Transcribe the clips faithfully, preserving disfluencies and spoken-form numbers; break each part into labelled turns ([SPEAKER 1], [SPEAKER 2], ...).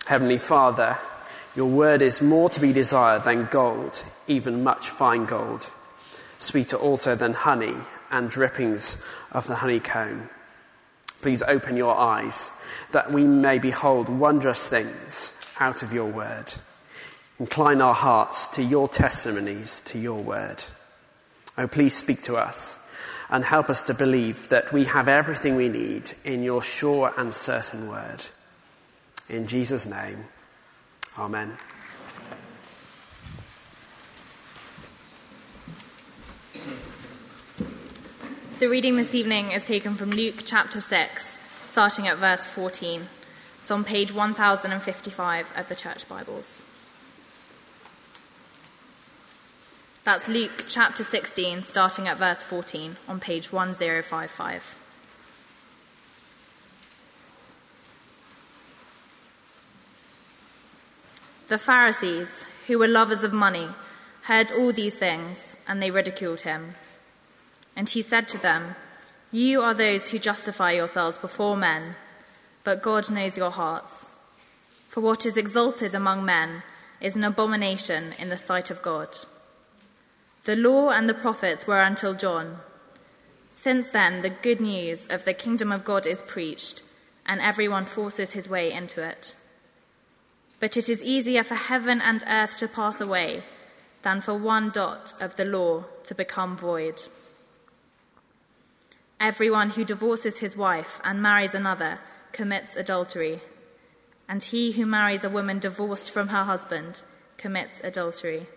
[SPEAKER 1] Heavenly Father, your word is more to be desired than gold, even much fine gold, sweeter also than honey and drippings of the honeycomb. Please open your eyes that we may behold wondrous things out of your word. Incline our hearts to your testimonies, to your word. Oh, please speak to us and help us to believe that we have everything we need in your sure and certain word. In Jesus' name, amen.
[SPEAKER 2] The reading this evening is taken from Luke chapter six, starting at verse fourteen. It's on page one thousand fifty-five of the Church Bibles. That's Luke chapter sixteen, starting at verse fourteen, on page one thousand fifty-five. The Pharisees, who were lovers of money, heard all these things, and they ridiculed him. And he said to them, "You are those who justify yourselves before men, but God knows your hearts. For what is exalted among men is an abomination in the sight of God. The law and the prophets were until John. Since then, the good news of the kingdom of God is preached, and everyone forces his way into it. But it is easier for heaven and earth to pass away than for one dot of the law to become void. Everyone who divorces his wife and marries another commits adultery, and he who marries a woman divorced from her husband commits adultery.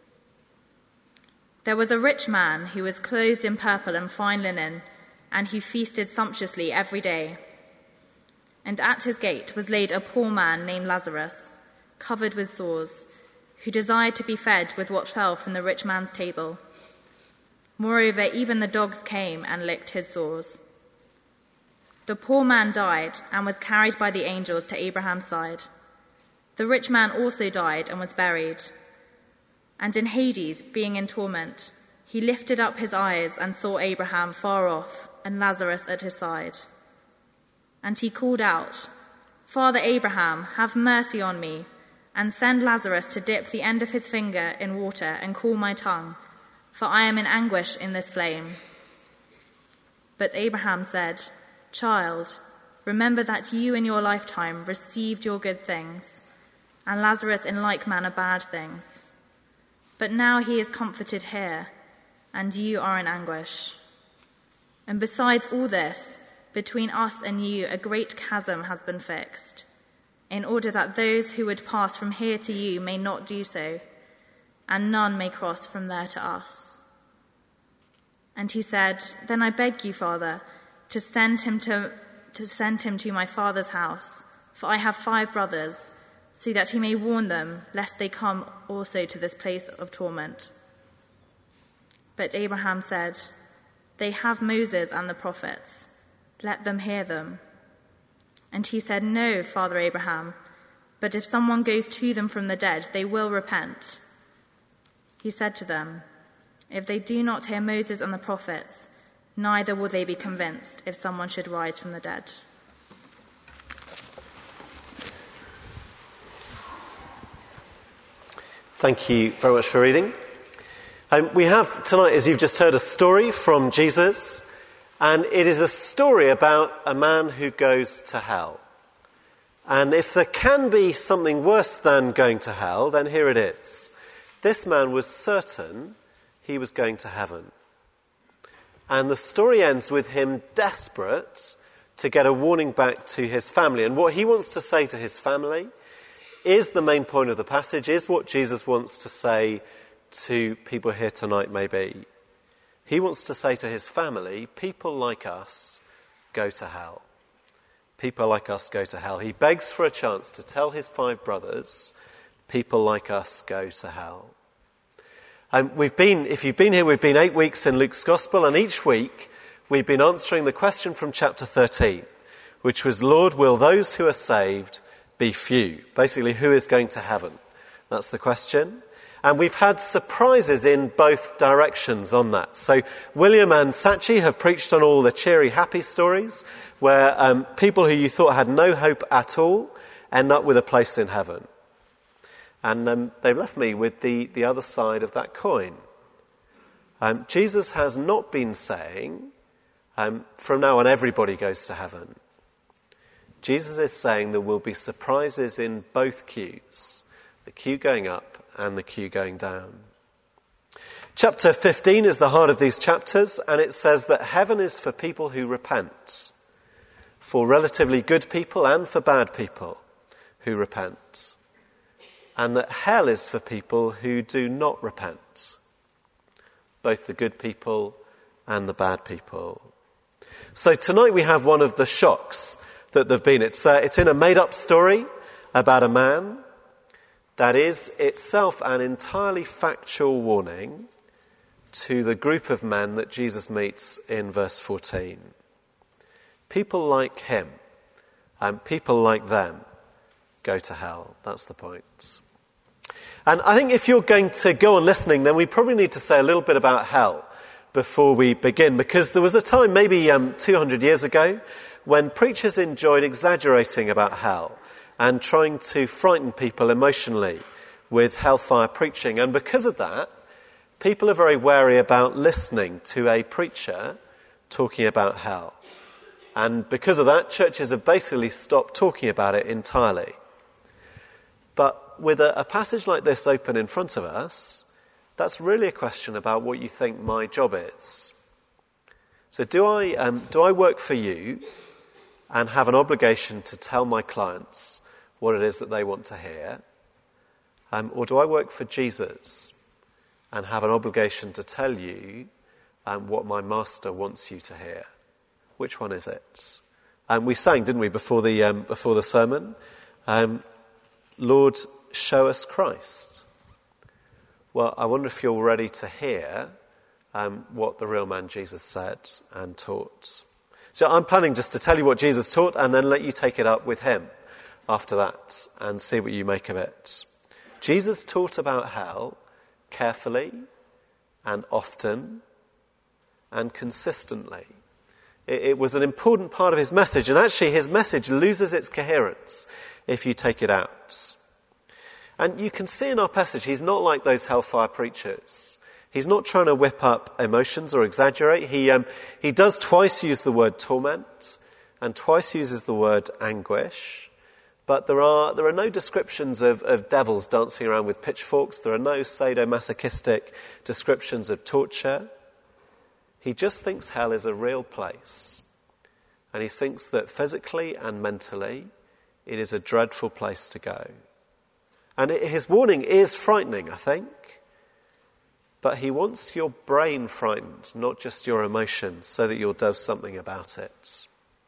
[SPEAKER 2] There was a rich man who was clothed in purple and fine linen, and who feasted sumptuously every day. And at his gate was laid a poor man named Lazarus, covered with sores, who desired to be fed with what fell from the rich man's table. Moreover, even the dogs came and licked his sores. The poor man died and was carried by the angels to Abraham's side. The rich man also died and was buried. And in Hades, being in torment, he lifted up his eyes and saw Abraham far off and Lazarus at his side. And he called out, 'Father Abraham, have mercy on me, and send Lazarus to dip the end of his finger in water and cool my tongue, for I am in anguish in this flame.' But Abraham said, 'Child, remember that you in your lifetime received your good things, and Lazarus in like manner bad things. But now he is comforted here, and you are in anguish. And besides all this, between us and you a great chasm has been fixed, in order that those who would pass from here to you may not do so, and none may cross from there to us.' And he said, 'Then I beg you, Father, to send him to, to send him to my father's house, for I have five brothers, so that he may warn them, lest they come also to this place of torment.' But Abraham said, 'They have Moses and the prophets. Let them hear them.' And he said, 'No, Father Abraham, but if someone goes to them from the dead, they will repent.' He said to them, 'If they do not hear Moses and the prophets, neither will they be convinced if someone should rise from the dead.'"
[SPEAKER 3] Thank you very much for reading. Um, we have tonight, as you've just heard, a story from Jesus, and it is a story about a man who goes to hell. And if there can be something worse than going to hell, then here it is. This man was certain he was going to heaven. And the story ends with him desperate to get a warning back to his family. And what he wants to say to his family is the main point of the passage, is what Jesus wants to say to people here tonight maybe. He wants to say to his family, people like us go to hell. People like us go to hell. He begs for a chance to tell his five brothers, people like us go to hell. Um, we've been, if you've been here, we've been eight weeks in Luke's Gospel, and each week we've been answering the question from chapter thirteen, which was, Lord, will those who are saved be few? Basically, who is going to heaven? That's the question. And we've had surprises in both directions on that. So William and Sachi have preached on all the cheery, happy stories where um, people who you thought had no hope at all end up with a place in heaven. And um, they've left me with the, the other side of that coin. Um, Jesus has not been saying, um, from now on everybody goes to heaven. Jesus is saying there will be surprises in both queues, the queue going up and the queue going down. Chapter fifteen is the heart of these chapters, and it says that heaven is for people who repent, for relatively good people and for bad people who repent, and that hell is for people who do not repent, both the good people and the bad people. So tonight we have one of the shocks that there have been. It's, uh, it's in a made-up story about a man that is itself an entirely factual warning to the group of men that Jesus meets in verse fourteen. People like him and people like them go to hell. That's the point. And I think if you're going to go on listening, then we probably need to say a little bit about hell before we begin, because there was a time, maybe um, two hundred years ago, when preachers enjoyed exaggerating about hell and trying to frighten people emotionally with hellfire preaching. And because of that, people are very wary about listening to a preacher talking about hell. And because of that, churches have basically stopped talking about it entirely. But with a, a passage like this open in front of us, that's really a question about what you think my job is. So do I, um, do I work for you and have an obligation to tell my clients what it is that they want to hear? Um, or do I work for Jesus and have an obligation to tell you um, what my master wants you to hear? Which one is it? Um, we sang, didn't we, before the um, before the sermon? Um, Lord, show us Christ. Well, I wonder if you're ready to hear um, what the real man Jesus said and taught. So I'm planning just to tell you what Jesus taught and then let you take it up with him after that and see what you make of it. Jesus taught about hell carefully and often and consistently. It, it was an important part of his message, and actually his message loses its coherence if you take it out. And you can see in our passage, he's not like those hellfire preachers. He's not trying to whip up emotions or exaggerate. He um, he does twice use the word torment and twice uses the word anguish. But there are there are no descriptions of, of devils dancing around with pitchforks. There are no sadomasochistic descriptions of torture. He just thinks hell is a real place. And he thinks that physically and mentally it is a dreadful place to go. And it, his warning is frightening, I think. But he wants your brain frightened, not just your emotions, so that you'll do something about it.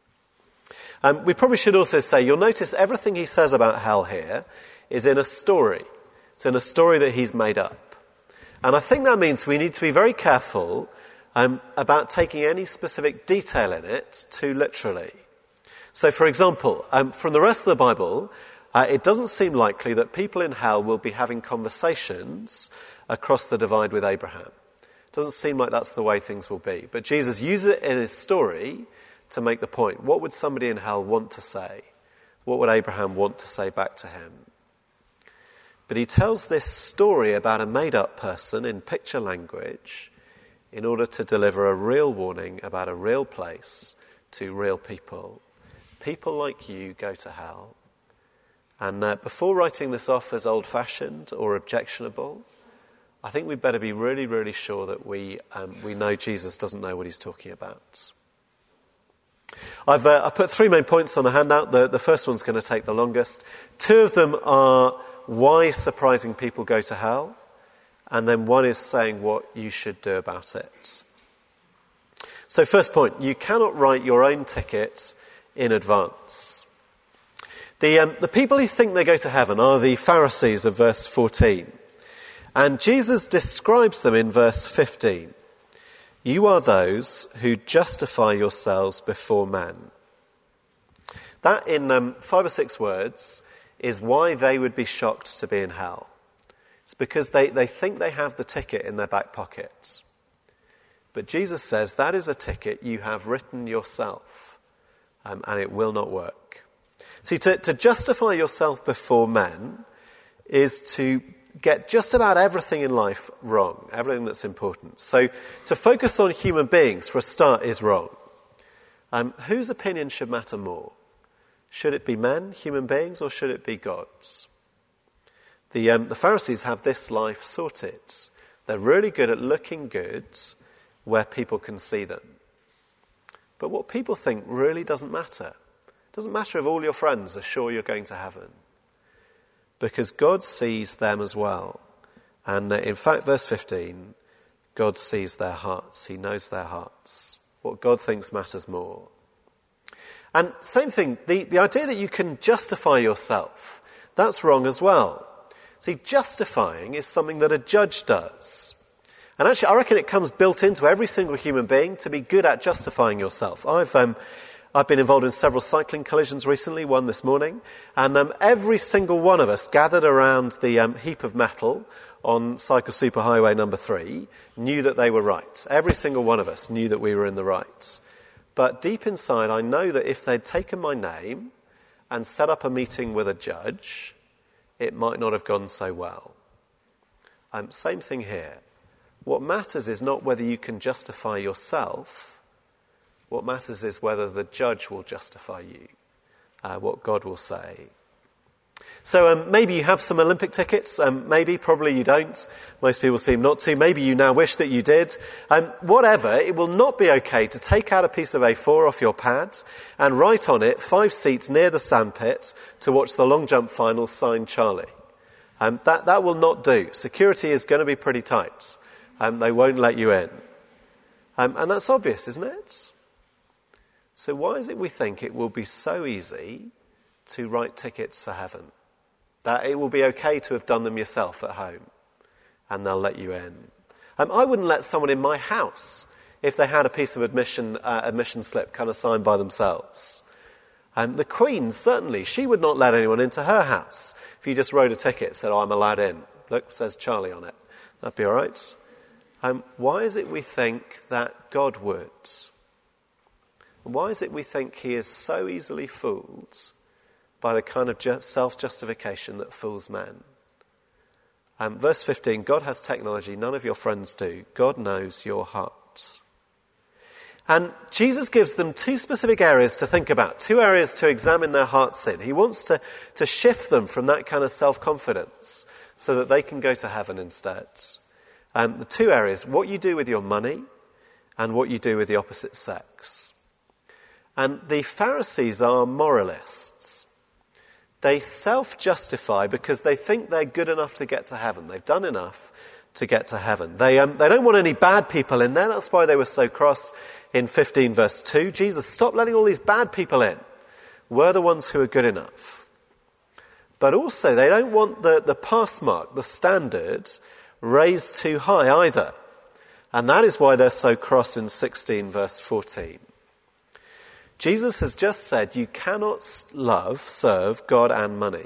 [SPEAKER 3] Um, we probably should also say, you'll notice everything he says about hell here is in a story. It's in a story that he's made up. And I think that means we need to be very careful um, about taking any specific detail in it too literally. So, for example, um, from the rest of the Bible, uh, it doesn't seem likely that people in hell will be having conversations across the divide with Abraham. It doesn't seem like that's the way things will be. But Jesus uses it in his story to make the point. What would somebody in hell want to say? What would Abraham want to say back to him? But he tells this story about a made-up person in picture language in order to deliver a real warning about a real place to real people. People like you go to hell. And uh, before writing this off as old-fashioned or objectionable, I think we'd better be really, really sure that we um, we know Jesus doesn't know what he's talking about. I've, uh, I've put three main points on the handout. The, the first one's going to take the longest. Two of them are why surprising people go to hell, and then one is saying what you should do about it. So first point, you cannot write your own ticket in advance. The, um, the people who think they go to heaven are the Pharisees of verse fourteen. And Jesus describes them in verse fifteen. You are those who justify yourselves before men. That, in um, five or six words, is why they would be shocked to be in hell. It's because they, they think they have the ticket in their back pockets. But Jesus says that is a ticket you have written yourself, um, and it will not work. See, to, to justify yourself before men is to get just about everything in life wrong, everything that's important. So to focus on human beings, for a start, is wrong. Um, whose opinion should matter more? Should it be men, human beings, or should it be God's? The, um, the Pharisees have this life sorted. They're really good at looking good where people can see them. But what people think really doesn't matter. It doesn't matter if all your friends are sure you're going to heaven, because God sees them as well. And uh, in fact, verse fifteen, God sees their hearts. He knows their hearts. What God thinks matters more. And same thing, the, the idea that you can justify yourself, that's wrong as well. See, justifying is something that a judge does. And actually, I reckon it comes built into every single human being to be good at justifying yourself. I've um, I've been involved in several cycling collisions recently, one this morning, and um, every single one of us gathered around the um, heap of metal on Cycle Superhighway number three knew that they were right. Every single one of us knew that we were in the right. But deep inside, I know that if they'd taken my name and set up a meeting with a judge, it might not have gone so well. Um, same thing here. What matters is not whether you can justify yourself. What matters is whether the judge will justify you, uh, what God will say. So um, maybe you have some Olympic tickets, um, maybe, probably you don't. Most people seem not to. Maybe you now wish that you did. Um, whatever, it will not be okay to take out a piece of A four off your pad and write on it, five seats near the sandpit to watch the long jump finals, signed Charlie. Um, that, that will not do. Security is going to be pretty tight. Um, they won't let you in. Um, and that's obvious, isn't it? So why is it we think it will be so easy to write tickets for heaven? That it will be okay to have done them yourself at home and they'll let you in. Um, I wouldn't let someone in my house if they had a piece of admission uh, admission slip kind of signed by themselves. Um, the Queen, certainly, she would not let anyone into her house if you just wrote a ticket, said, oh, I'm allowed in. Look, says Charlie on it. That'd be all right. Um, why is it we think that God would? Why is it we think he is so easily fooled by the kind of ju- self-justification that fools men? Um, verse fifteen, God has technology, none of your friends do. God knows your heart. And Jesus gives them two specific areas to think about, two areas to examine their hearts in. He wants to, to shift them from that kind of self-confidence so that they can go to heaven instead. Um, the two areas, what you do with your money and what you do with the opposite sex. And the Pharisees are moralists. They self-justify because they think they're good enough to get to heaven. They've done enough to get to heaven. They, um, they don't want any bad people in there. That's why they were so cross in fifteen verse two. Jesus, stop letting all these bad people in. We're the ones who are good enough. But also they don't want the, the pass mark, the standard, raised too high either. And that is why they're so cross in sixteen verse fourteen. Jesus has just said you cannot love, serve God and money.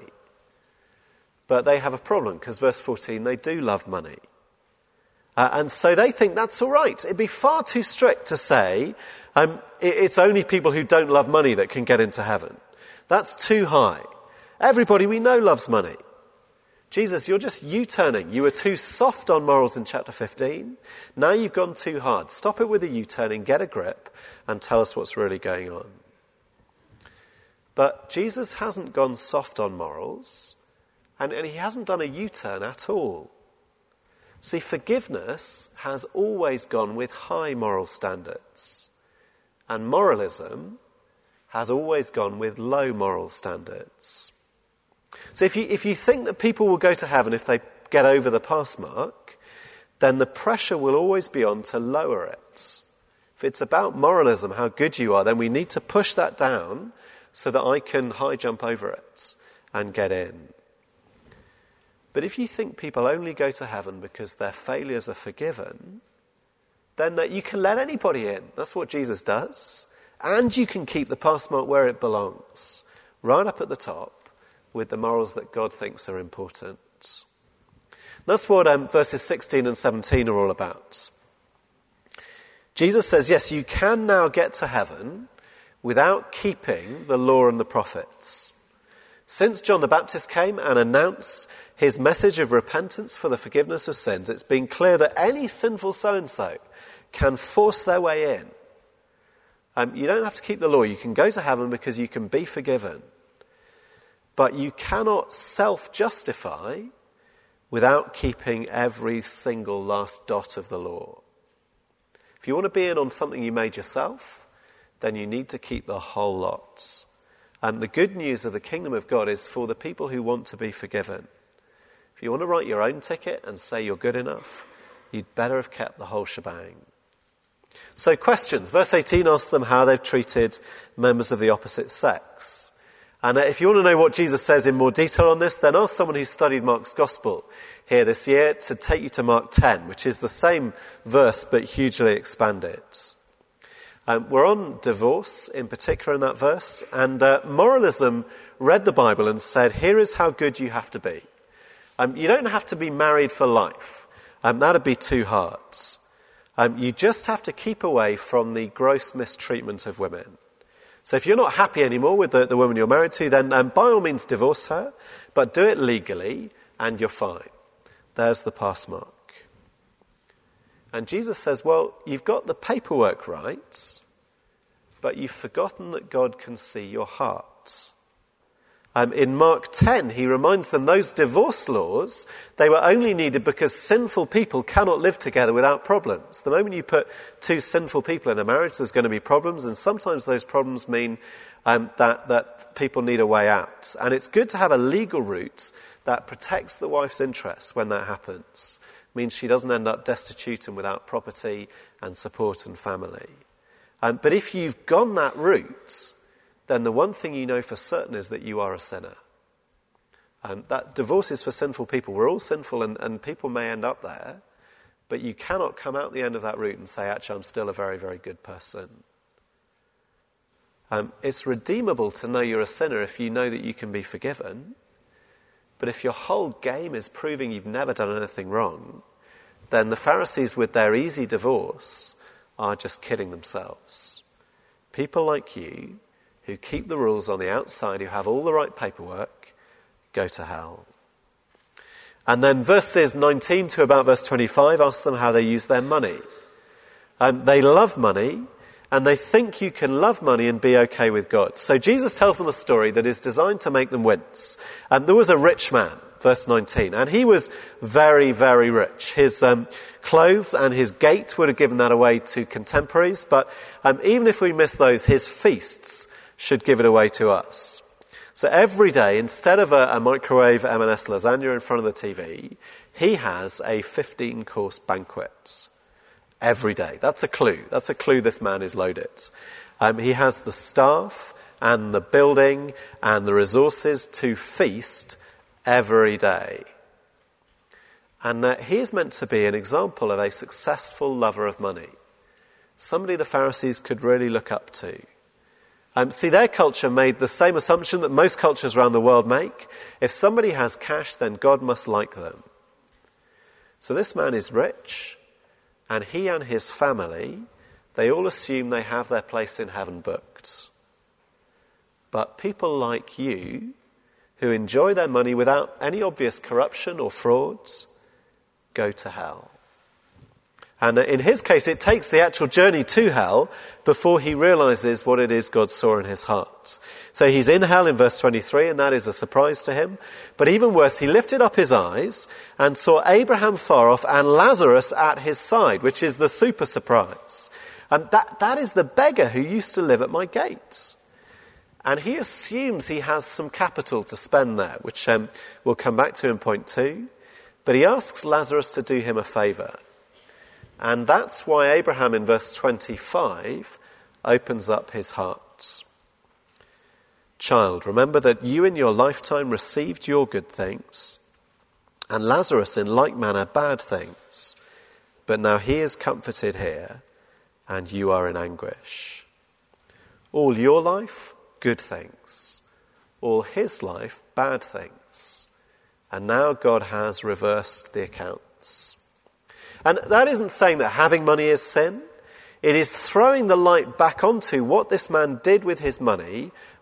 [SPEAKER 3] But they have a problem because verse fourteen, they do love money. Uh, and so they think that's all right. It'd be far too strict to say um, it, it's only people who don't love money that can get into heaven. That's too high. Everybody we know loves money. Jesus, you're just U-turning. You were too soft on morals in chapter fifteen. Now you've gone too hard. Stop it with the U-turning, get a grip, and tell us what's really going on. But Jesus hasn't gone soft on morals, and, and he hasn't done a U-turn at all. See, forgiveness has always gone with high moral standards, and moralism has always gone with low moral standards. So if you, if you think that people will go to heaven if they get over the pass mark, then the pressure will always be on to lower it. If it's about moralism, how good you are, then we need to push that down so that I can high jump over it and get in. But if you think people only go to heaven because their failures are forgiven, then you can let anybody in. That's what Jesus does. And you can keep the pass mark where it belongs, right up at the top, with the morals that God thinks are important. That's what um, verses sixteen and seventeen are all about. Jesus says, yes, you can now get to heaven without keeping the law and the prophets. Since John the Baptist came and announced his message of repentance for the forgiveness of sins, it's been clear that any sinful so-and-so can force their way in. Um, you don't have to keep the law. You can go to heaven because you can be forgiven. But you cannot self-justify without keeping every single last dot of the law. If you want to be in on something you made yourself, then you need to keep the whole lot. And the good news of the kingdom of God is for the people who want to be forgiven. If you want to write your own ticket and say you're good enough, you'd better have kept the whole shebang. So questions. Verse eighteen asks them how they've treated members of the opposite sex. And if you want to know what Jesus says in more detail on this, then ask someone who studied Mark's Gospel here this year to take you to Mark ten, which is the same verse but hugely expanded. Um, we're on divorce in particular in that verse, and uh, moralism read the Bible and said, here is how good you have to be. Um, you don't have to be married for life. Um, that'd be too hard. Um, you just have to keep away from the gross mistreatment of women. So if you're not happy anymore with the, the woman you're married to, then um, by all means divorce her, but do it legally and you're fine. There's the pass mark. And Jesus says, well, you've got the paperwork right, but you've forgotten that God can see your heart. Um, in Mark ten, he reminds them those divorce laws, they were only needed because sinful people cannot live together without problems. The moment you put two sinful people in a marriage, there's going to be problems, and sometimes those problems mean um, that, that people need a way out. And it's good to have a legal route that protects the wife's interests when that happens. It means she doesn't end up destitute and without property and support and family. Um, but if you've gone that route, then the one thing you know for certain is that you are a sinner. Um, that divorce is for sinful people. We're all sinful and, and people may end up there, but you cannot come out the end of that route and say, actually, I'm still a very, very good person. Um, it's redeemable to know you're a sinner if you know that you can be forgiven, but if your whole game is proving you've never done anything wrong, then the Pharisees with their easy divorce are just kidding themselves. People like you, who keep the rules on the outside, who have all the right paperwork, go to hell. And then verses nineteen to about verse twenty-five ask them how they use their money. Um, they love money, and they think you can love money and be okay with God. So Jesus tells them a story that is designed to make them wince. Um, there was a rich man, verse nineteen, and he was very, very rich. His um, clothes and his gait would have given that away to contemporaries, but um, even if we miss those, his feasts should give it away to us. So every day, instead of a, a microwave M and S lasagna in front of the T V, he has a fifteen-course banquet. Every day. That's a clue. That's a clue this man is loaded. Um, he has the staff and the building and the resources to feast every day. And uh, he is meant to be an example of a successful lover of money. Somebody the Pharisees could really look up to. Um, see, their culture made the same assumption that most cultures around the world make. If somebody has cash, then God must like them. So this man is rich, and he and his family, they all assume they have their place in heaven booked. But people like you, who enjoy their money without any obvious corruption or frauds, go to hell. And in his case, it takes the actual journey to hell before he realizes what it is God saw in his heart. So he's in hell in verse twenty-three, and that is a surprise to him. But even worse, he lifted up his eyes and saw Abraham far off and Lazarus at his side, which is the super surprise. And that, that is the beggar who used to live at my gates. And he assumes he has some capital to spend there, which um, we'll come back to in point two. But he asks Lazarus to do him a favour. And that's why Abraham in verse twenty-five opens up his heart. Child, remember that you in your lifetime received your good things, and Lazarus in like manner bad things. But now he is comforted here, and you are in anguish. All your life, good things. All his life, bad things. And now God has reversed the accounts. And that isn't saying that having money is sin. It is throwing the light back onto what this man did with his money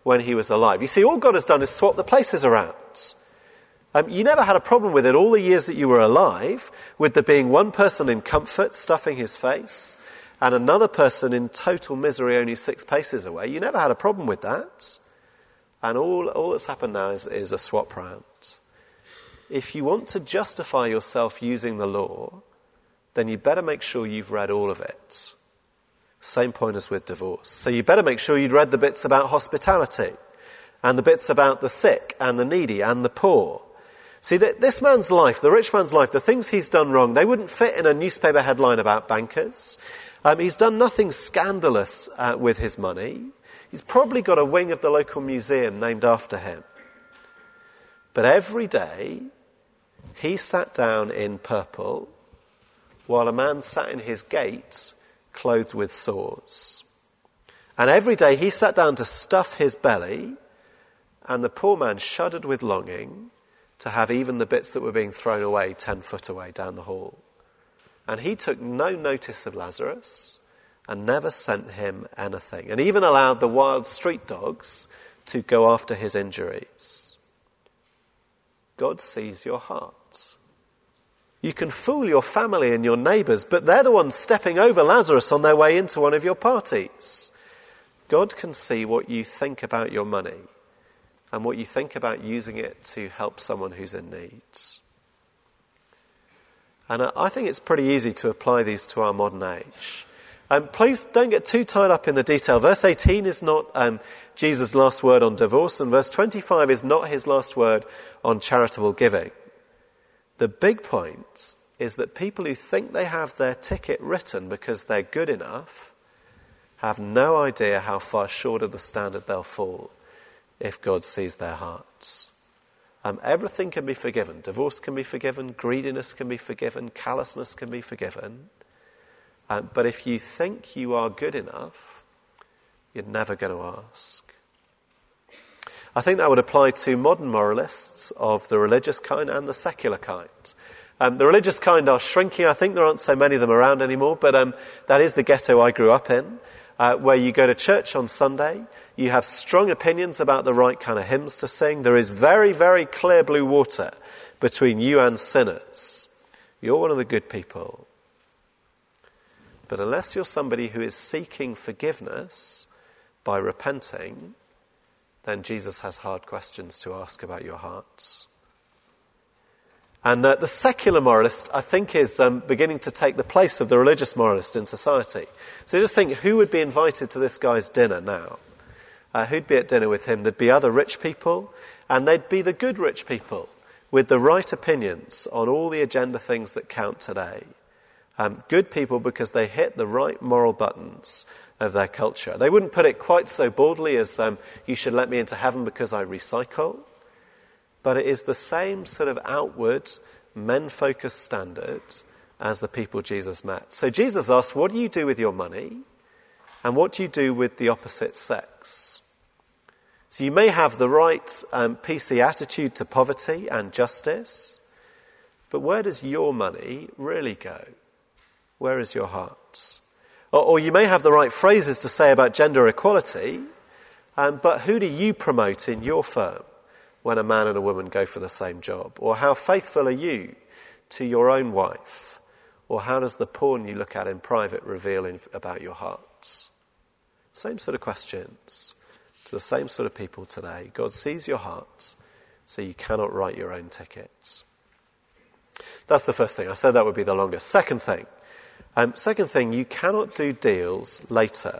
[SPEAKER 3] when he was alive. You see, all God has done is swap the places around. Um, you never had a problem with it all the years that you were alive, with there being one person in comfort stuffing his face and another person in total misery only six paces away. You never had a problem with that. And all, all that's happened now is, is a swap round. If you want to justify yourself using the law, then you better make sure you've read all of it. Same point as with divorce. So you better make sure you'd read the bits about hospitality and the bits about the sick and the needy and the poor. See, this man's life, the rich man's life, the things he's done wrong, they wouldn't fit in a newspaper headline about bankers. Um, he's done nothing scandalous uh, with his money. He's probably got a wing of the local museum named after him. But every day, he sat down in purple while a man sat in his gate clothed with sores. And every day he sat down to stuff his belly, and the poor man shuddered with longing to have even the bits that were being thrown away ten foot away down the hall. And he took no notice of Lazarus and never sent him anything, and even allowed the wild street dogs to go after his injuries. God sees your heart. You can fool your family and your neighbours, but they're the ones stepping over Lazarus on their way into one of your parties. God can see what you think about your money and what you think about using it to help someone who's in need. And I think it's pretty easy to apply these to our modern age. Um, please don't get too tied up in the detail. Verse eighteen is not um, Jesus' last word on divorce, and verse twenty-five is not his last word on charitable giving. The big point is that people who think they have their ticket written because they're good enough have no idea how far short of the standard they'll fall if God sees their hearts. Um, everything can be forgiven. Divorce can be forgiven. Greediness can be forgiven. Callousness can be forgiven. Um, but if you think you are good enough, you're never going to ask. I think that would apply to modern moralists of the religious kind and the secular kind. Um, the religious kind are shrinking. I think there aren't so many of them around anymore, but um, that is the ghetto I grew up in, uh, where you go to church on Sunday, you have strong opinions about the right kind of hymns to sing. There is very, very clear blue water between you and sinners. You're one of the good people. But unless you're somebody who is seeking forgiveness by repenting, then Jesus has hard questions to ask about your hearts. And uh, the secular moralist, I think, is um, beginning to take the place of the religious moralist in society. So just think, who would be invited to this guy's dinner now? Uh, who'd be at dinner with him? There'd be other rich people, and they'd be the good rich people with the right opinions on all the agenda things that count today. Um, good people because they hit the right moral buttons of their culture. They wouldn't put it quite so boldly as, um, you should let me into heaven because I recycle. But it is the same sort of outward, men-focused standard as the people Jesus met. So Jesus asked, what do you do with your money? And what do you do with the opposite sex? So you may have the right um, P C attitude to poverty and justice, but where does your money really go? Where is your heart? Or, or you may have the right phrases to say about gender equality, um, but who do you promote in your firm when a man and a woman go for the same job? Or how faithful are you to your own wife? Or how does the porn you look at in private reveal in, about your heart? Same sort of questions to the same sort of people today. God sees your heart, so you cannot write your own tickets. That's the first thing. I said that would be the longest. Second thing. Um, second thing, you cannot do deals later.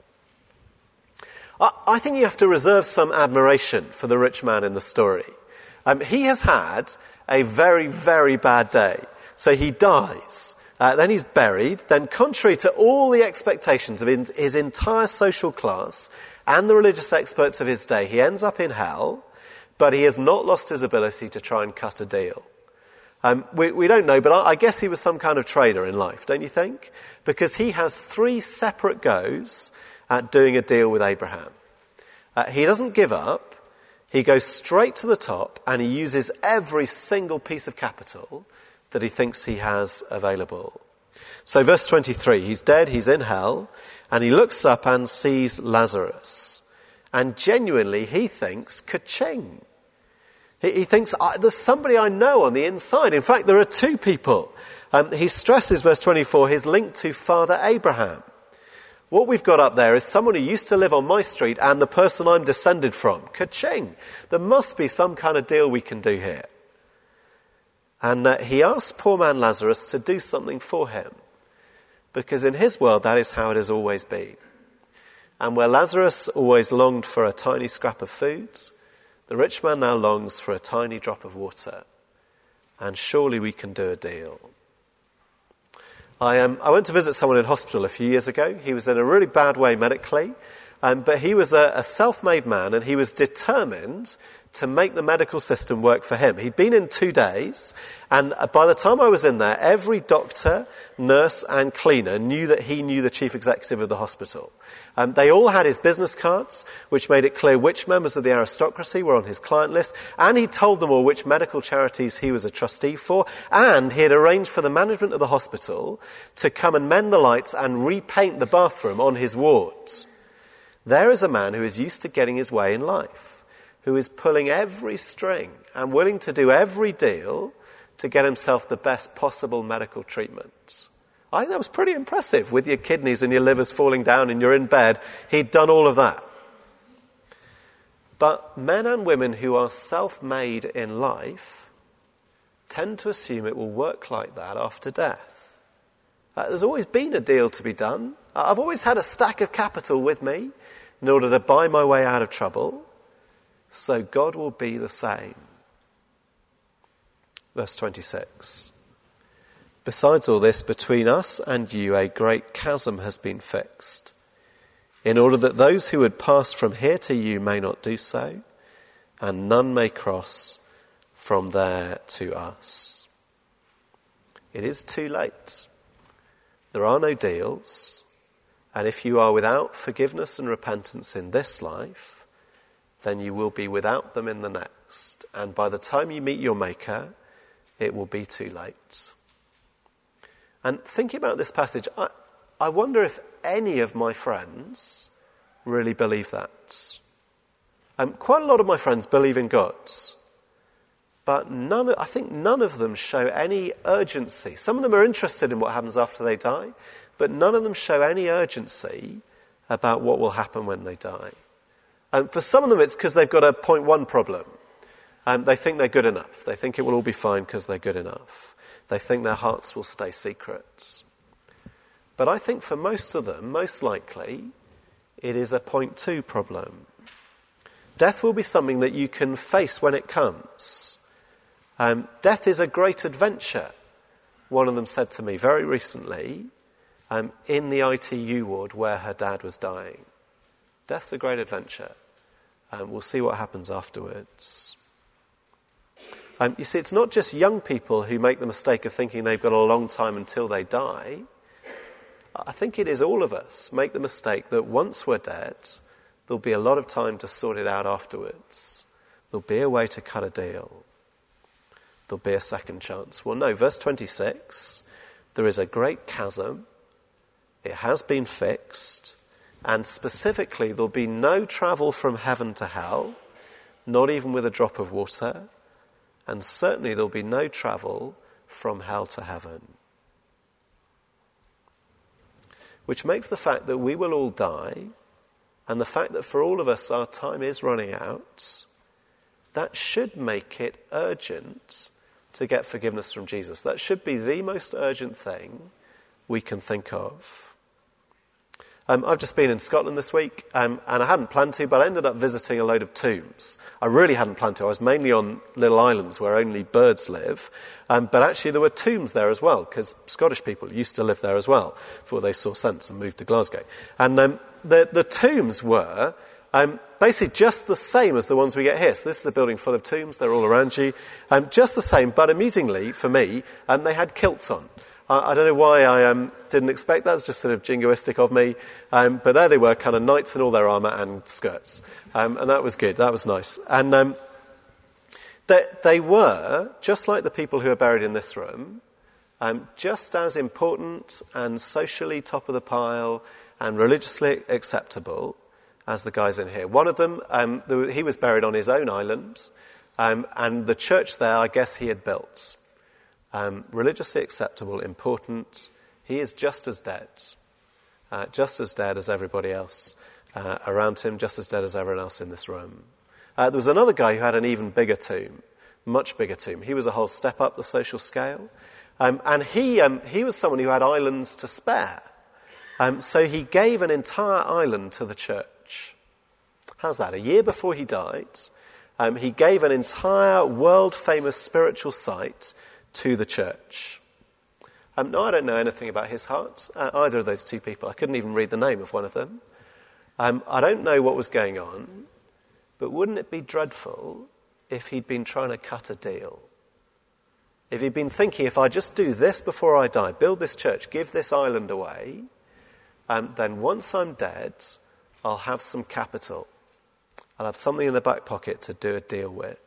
[SPEAKER 3] I, I think you have to reserve some admiration for the rich man in the story. Um, he has had a very, very bad day. So he dies. Uh, then he's buried. Then, contrary to all the expectations of in, his entire social class and the religious experts of his day, he ends up in hell, but he has not lost his ability to try and cut a deal. Um, we, we don't know, but I, I guess he was some kind of trader in life, don't you think? Because he has three separate goes at doing a deal with Abraham. Uh, he doesn't give up. He goes straight to the top, and he uses every single piece of capital that he thinks he has available. So verse twenty-three, he's dead, he's in hell, and he looks up and sees Lazarus. And genuinely, he thinks, ka-ching. He, he thinks, there's somebody I know on the inside. In fact, there are two people. Um, he stresses, verse twenty-four, his link to Father Abraham. What we've got up there is someone who used to live on my street and the person I'm descended from. Ka-ching. There must be some kind of deal we can do here. And uh, he asked poor man Lazarus to do something for him. Because in his world, that is how it has always been. And where Lazarus always longed for a tiny scrap of food, the rich man now longs for a tiny drop of water. And surely we can do a deal. I, um, I went to visit someone in hospital a few years ago. He was in a really bad way medically, um, but he was a, a self-made man, and he was determined to make the medical system work for him. He'd been in two days, and by the time I was in there, every doctor, nurse and cleaner knew that he knew the chief executive of the hospital. Um, they all had his business cards, which made it clear which members of the aristocracy were on his client list, and he told them all which medical charities he was a trustee for, and he had arranged for the management of the hospital to come and mend the lights and repaint the bathroom on his wards. There is a man who is used to getting his way in life, who is pulling every string and willing to do every deal to get himself the best possible medical treatment. I think that was pretty impressive. With your kidneys and your livers falling down and you're in bed, he'd done all of that. But men and women who are self-made in life tend to assume it will work like that after death. Uh, there's always been a deal to be done. I've always had a stack of capital with me in order to buy my way out of trouble. So God will be the same. Verse twenty-six. Besides all this, between us and you a great chasm has been fixed, in order that those who would pass from here to you may not do so, and none may cross from there to us. It is too late. There are no deals, and if you are without forgiveness and repentance in this life, then you will be without them in the next. And by the time you meet your Maker, it will be too late. And thinking about this passage, I, I wonder if any of my friends really believe that. Um, quite a lot of my friends believe in God, but none. I think none of them show any urgency. Some of them are interested in what happens after they die, but none of them show any urgency about what will happen when they die. Um, for some of them, it's because they've got a point one problem. Um, they think they're good enough. They think it will all be fine because they're good enough. They think their hearts will stay secret. But I think for most of them, most likely, it is a point two problem. Death will be something that you can face when it comes. Um, death is a great adventure. One of them said to me very recently, um, in the I T U ward where her dad was dying. Death's a great adventure. Um, we'll see what happens afterwards. Um, you see, it's not just young people who make the mistake of thinking they've got a long time until they die. I think it is all of us make the mistake that once we're dead, there'll be a lot of time to sort it out afterwards. There'll be a way to cut a deal. There'll be a second chance. Well, no, verse twenty-six, there is a great chasm. It has been fixed. And specifically, there'll be no travel from heaven to hell, not even with a drop of water. And certainly there'll be no travel from hell to heaven. Which makes the fact that we will all die, and the fact that for all of us our time is running out, that should make it urgent to get forgiveness from Jesus. That should be the most urgent thing we can think of. Um, I've just been in Scotland this week, um, and I hadn't planned to, but I ended up visiting a load of tombs. I really hadn't planned to. I was mainly on little islands where only birds live, um, but actually there were tombs there as well, because Scottish people used to live there as well before they saw sense and moved to Glasgow. And um, the, the tombs were um, basically just the same as the ones we get here. So this is a building full of tombs. They're all around you. Um, just the same, but amusingly for me, um, they had kilts on. I don't know why I um, didn't expect that. It's just sort of jingoistic of me. Um, but there they were, kind of knights in all their armour and skirts. Um, and that was good. That was nice. And um, they, they were, just like the people who are buried in this room, um, just as important and socially top of the pile and religiously acceptable as the guys in here. One of them, um, the, he was buried on his own island, um, and the church there, I guess he had built. Um, religiously acceptable, important. He is just as dead, uh, just as dead as everybody else uh, around him, just as dead as everyone else in this room. Uh, there was another guy who had an even bigger tomb, much bigger tomb. He was a whole step up the social scale. Um, and he um, he was someone who had islands to spare. Um, so he gave an entire island to the church. How's that? A year before he died, um, he gave an entire world-famous spiritual site to the church. Um, now, I don't know anything about his heart, uh, either of those two people. I couldn't even read the name of one of them. Um, I don't know what was going on, but wouldn't it be dreadful if he'd been trying to cut a deal? If he'd been thinking, if I just do this before I die, build this church, give this island away, um, then once I'm dead, I'll have some capital. I'll have something in the back pocket to do a deal with.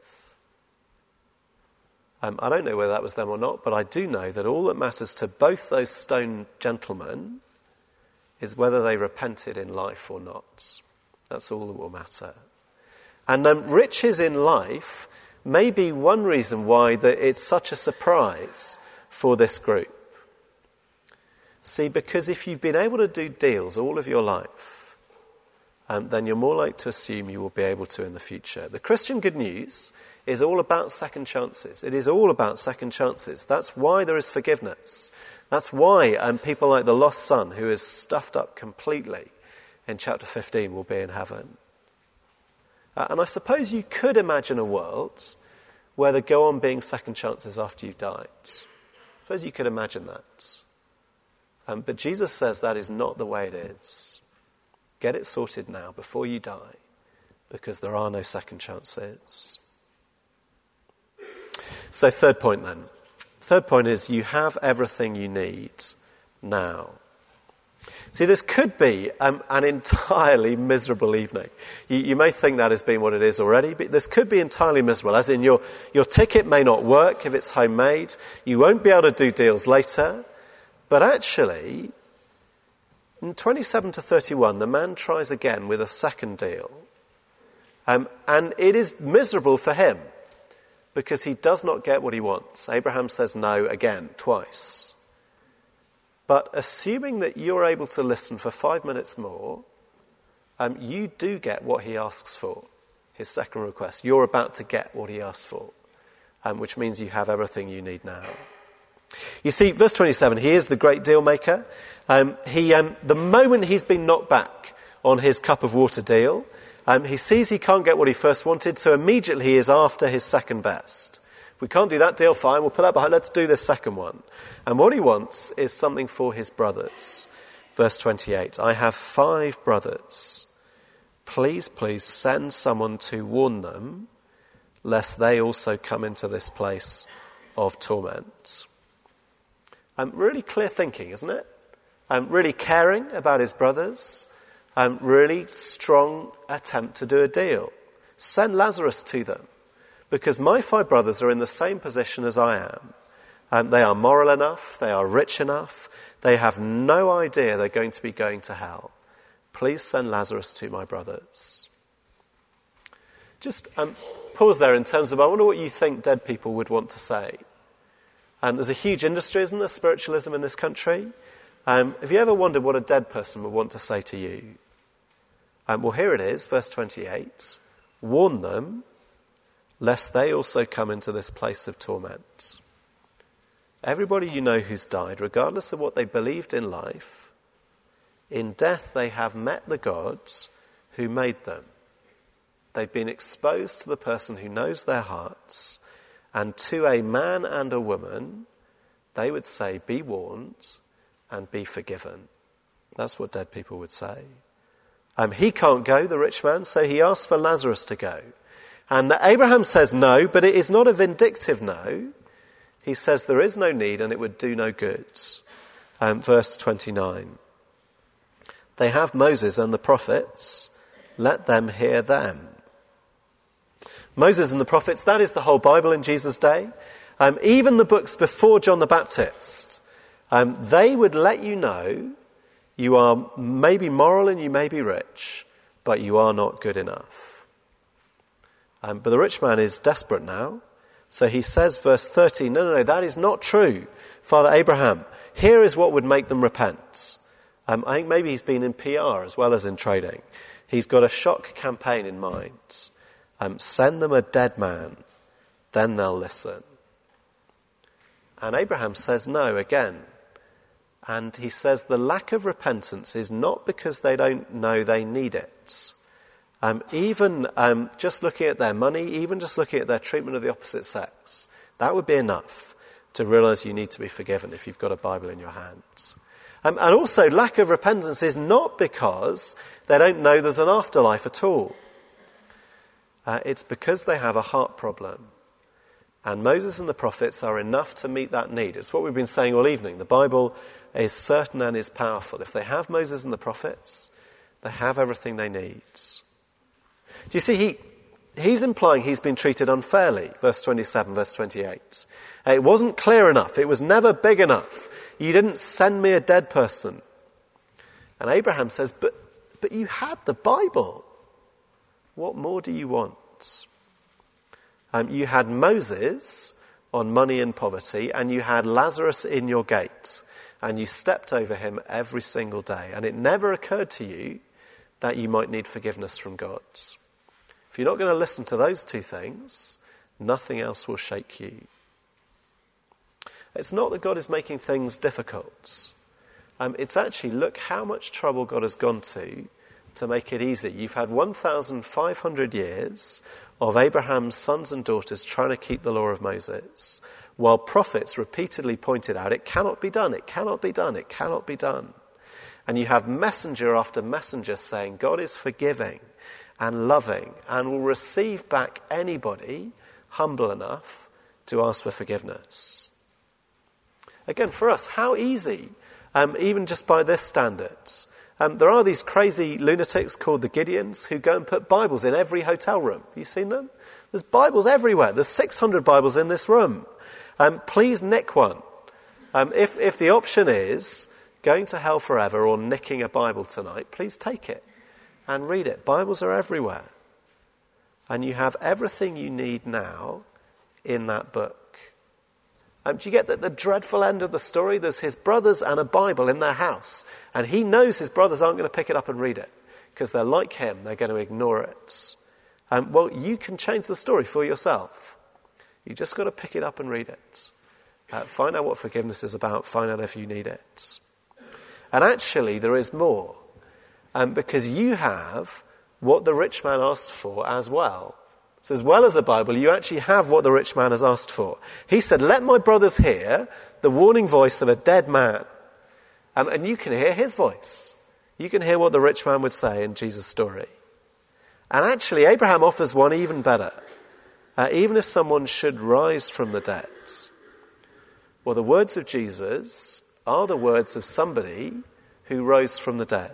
[SPEAKER 3] Um, I don't know whether that was them or not, but I do know that all that matters to both those stone gentlemen is whether they repented in life or not. That's all that will matter. And um, riches in life may be one reason why the, it's such a surprise for this group. See, because if you've been able to do deals all of your life, um, then you're more likely to assume you will be able to in the future. The Christian good news is all about second chances. It is all about second chances. That's why there is forgiveness. That's why um, people like the lost son, who is stuffed up completely in chapter fifteen, will be in heaven. Uh, and I suppose you could imagine a world where there go on being second chances after you've died. I suppose you could imagine that. Um, but Jesus says that is not the way it is. Get it sorted now before you die, because there are no second chances. So third point then. Third point is you have everything you need now. See, this could be um, an entirely miserable evening. You, you may think that has been what it is already, but this could be entirely miserable, as in your, your ticket may not work if it's homemade. You won't be able to do deals later. But actually, in twenty-seven to thirty-one, the man tries again with a second deal. Um, and it is miserable for him, because he does not get what he wants. Abraham says no again, twice. But assuming that you're able to listen for five minutes more, um, you do get what he asks for, his second request. You're about to get what he asks for, um, which means you have everything you need now. You see, verse twenty-seven, he is the great deal maker. Um, he, um, the moment he's been knocked back on his cup of water deal, um, he sees he can't get what he first wanted, so immediately he is after his second best. If we can't do that deal, fine, we'll put that behind, let's do this second one. And what he wants is something for his brothers. Verse twenty-eight, I have five brothers. Please, please send someone to warn them, lest they also come into this place of torment. Um, really clear thinking, isn't it? Um, really caring about his brothers. Um, really strong attempt to do a deal. Send Lazarus to them, because my five brothers are in the same position as I am. Um, they are moral enough, they are rich enough, they have no idea they're going to be going to hell. Please send Lazarus to my brothers. Just um, pause there in terms of, I wonder what you think dead people would want to say. Um, there's a huge industry, isn't there, spiritualism in this country? Um, have you ever wondered what a dead person would want to say to you? Um, well, here it is, verse twenty-eight. Warn them, lest they also come into this place of torment. Everybody you know who's died, regardless of what they believed in life, in death they have met the gods who made them. They've been exposed to the person who knows their hearts, and to a man and a woman, they would say, be warned and be forgiven. That's what dead people would say. Um, he can't go, the rich man, so he asks for Lazarus to go. And Abraham says no, but it is not a vindictive no. He says there is no need and it would do no good. Um, verse twenty-nine. They have Moses and the prophets. Let them hear them. Moses and the prophets, that is the whole Bible in Jesus' day. Um, even the books before John the Baptist, um, they would let you know you are maybe moral and you may be rich, but you are not good enough. Um, but the rich man is desperate now. So he says, verse thirteen, no, no, no, that is not true, Father Abraham. Here is what would make them repent. Um, I think maybe he's been in P R as well as in trading. He's got a shock campaign in mind. Um, send them a dead man, then they'll listen. And Abraham says no again. And he says the lack of repentance is not because they don't know they need it. Um, even um, just looking at their money, even just looking at their treatment of the opposite sex, that would be enough to realise you need to be forgiven if you've got a Bible in your hands. Um, and also, lack of repentance is not because they don't know there's an afterlife at all. Uh, it's because they have a heart problem. And Moses and the prophets are enough to meet that need. It's what we've been saying all evening. The Bible is certain and is powerful. If they have Moses and the prophets, they have everything they need. Do you see, he, he's implying he's been treated unfairly, verse twenty-seven, verse twenty-eight. It wasn't clear enough. It was never big enough. You didn't send me a dead person. And Abraham says, but, but you had the Bible. What more do you want? Um, you had Moses on money and poverty, and you had Lazarus in your gate, and you stepped over him every single day. And it never occurred to you that you might need forgiveness from God. If you're not going to listen to those two things, nothing else will shake you. It's not that God is making things difficult. Um, it's actually, look how much trouble God has gone to to make it easy. You've had one thousand five hundred years of Abraham's sons and daughters trying to keep the law of Moses, while prophets repeatedly pointed out, it cannot be done, it cannot be done, it cannot be done. And you have messenger after messenger saying God is forgiving and loving and will receive back anybody humble enough to ask for forgiveness. Again, for us, how easy, um, even just by this standard. Um, there are these crazy lunatics called the Gideons who go and put Bibles in every hotel room. Have you seen them? There's Bibles everywhere. There's six hundred Bibles in this room. Um, please nick one. Um, if, if the option is going to hell forever or nicking a Bible tonight, please take it and read it. Bibles are everywhere. And you have everything you need now in that book. Um, do you get that the dreadful end of the story? There's his brothers and a Bible in their house. And he knows his brothers aren't going to pick it up and read it because they're like him. They're going to ignore it. Um, well, you can change the story for yourself. You just got to pick it up and read it. Uh, find out what forgiveness is about. Find out if you need it. And actually, there is more. Um, because you have what the rich man asked for as well. So as well as a Bible, you actually have what the rich man has asked for. He said, let my brothers hear the warning voice of a dead man. Um, and you can hear his voice. You can hear what the rich man would say in Jesus' story. And actually, Abraham offers one even better. Uh, even if someone should rise from the dead. Well, the words of Jesus are the words of somebody who rose from the dead.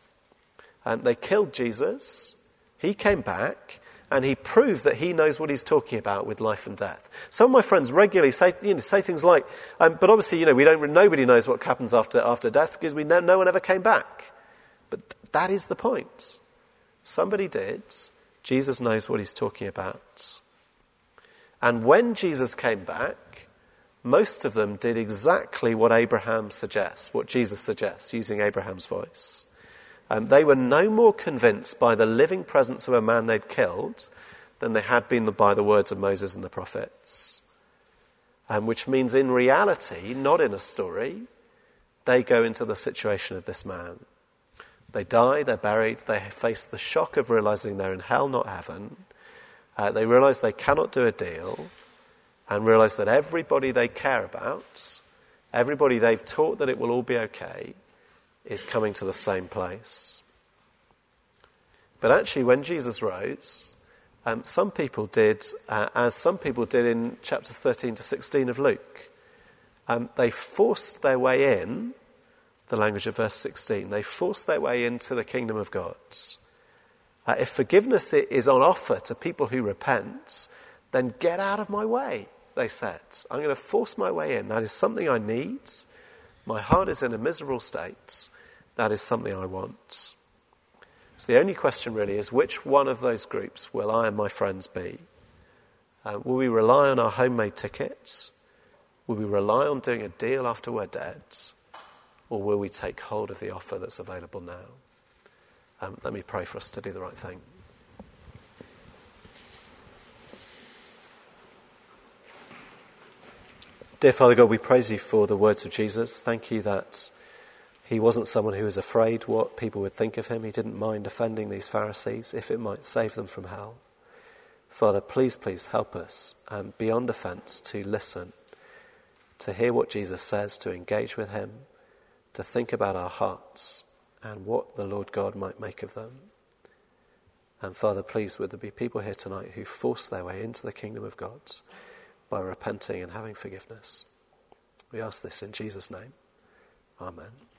[SPEAKER 3] Um, they killed Jesus. He came back. And he proved that he knows what he's talking about with life and death. Some of my friends regularly say, you know, say things like, um, but obviously, you know, we don't. Nobody knows what happens after after death because we know no one ever came back. But th- that is the point. Somebody did. Jesus knows what he's talking about. And when Jesus came back, most of them did exactly what Abraham suggests, what Jesus suggests, using Abraham's voice. Um, they were no more convinced by the living presence of a man they'd killed than they had been by the words of Moses and the prophets. Um, which means in reality, not in a story, they go into the situation of this man. They die, they're buried, they face the shock of realizing they're in hell, not heaven. Uh, they realize they cannot do a deal and realize that everybody they care about, everybody they've taught that it will all be okay, is coming to the same place. But actually, when Jesus rose, um, some people did, uh, as some people did in chapters thirteen to sixteen of Luke, um, they forced their way in, the language of verse sixteen, they forced their way into the kingdom of God. Uh, if forgiveness is on offer to people who repent, then get out of my way, they said. I'm going to force my way in. That is something I need. My heart is in a miserable state. That is something I want. So the only question really is, which one of those groups will I and my friends be? Uh, will we rely on our homemade tickets? Will we rely on doing a deal after we're dead? Or will we take hold of the offer that's available now? Um, let me pray for us to do the right thing. Dear Father God, we praise you for the words of Jesus. Thank you that he wasn't someone who was afraid what people would think of him. He didn't mind offending these Pharisees if it might save them from hell. Father, please, please help us um, beyond offence to listen, to hear what Jesus says, to engage with him, to think about our hearts and what the Lord God might make of them. And Father, please, would there be people here tonight who force their way into the kingdom of God by repenting and having forgiveness. We ask this in Jesus' name. Amen.